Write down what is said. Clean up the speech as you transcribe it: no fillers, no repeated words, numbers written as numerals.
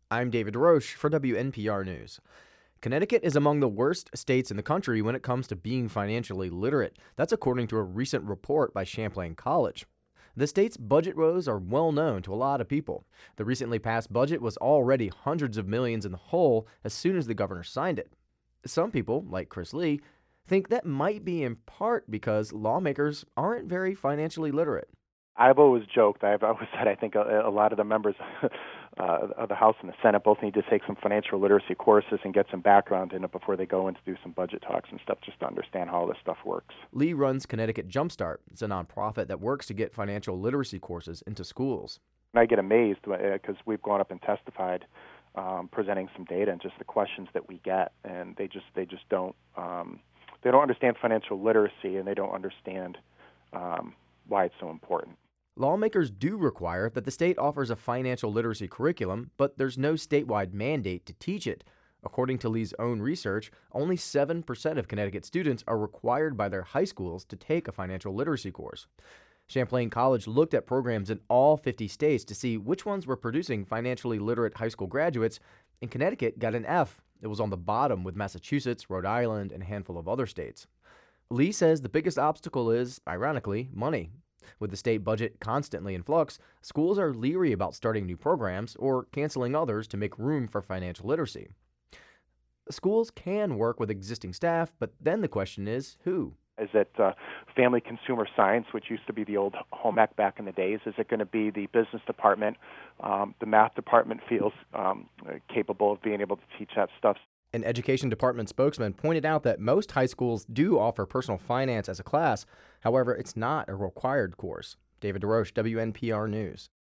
I'm David Roche for WNPR News. Connecticut is among the worst states in the country when it comes to being financially literate. That's according to a recent report by Champlain College. The state's budget woes are well known to a lot of people. The recently passed budget was already hundreds of millions in the hole as soon as the governor signed it. Some people, like Chris Lee, think that might be in part because lawmakers aren't very financially literate. I've always joked, I've always said I think a lot of the members of the House and the Senate both need to take some financial literacy courses and get some background in it before they go in to do some budget talks and stuff, just to understand how all this stuff works. Lee runs Connecticut Jumpstart. It's a nonprofit that works to get financial literacy courses into schools. And I get amazed because we've gone up and testified, presenting some data and just the questions that we get, and they just don't they don't understand financial literacy, and they don't understand why it's so important. Lawmakers do require that the state offers a financial literacy curriculum, but there's no statewide mandate to teach it. According to Lee's own research, only 7% of Connecticut students are required by their high schools to take a financial literacy course. Champlain College looked at programs in all 50 states to see which ones were producing financially literate high school graduates, and Connecticut got an F. It was on the bottom with Massachusetts, Rhode Island, and a handful of other states. Lee says the biggest obstacle is, ironically, money. With the state budget constantly in flux, schools are leery about starting new programs or canceling others to make room for financial literacy. Schools can work with existing staff, but then the question is, who? Is it family consumer science, which used to be the old home ec back in the days? Is it going to be the business department? The math department feels capable of being able to teach that stuff. An education department spokesman pointed out that most high schools do offer personal finance as a class. However, it's not a required course. David DeRoche, WNPR News.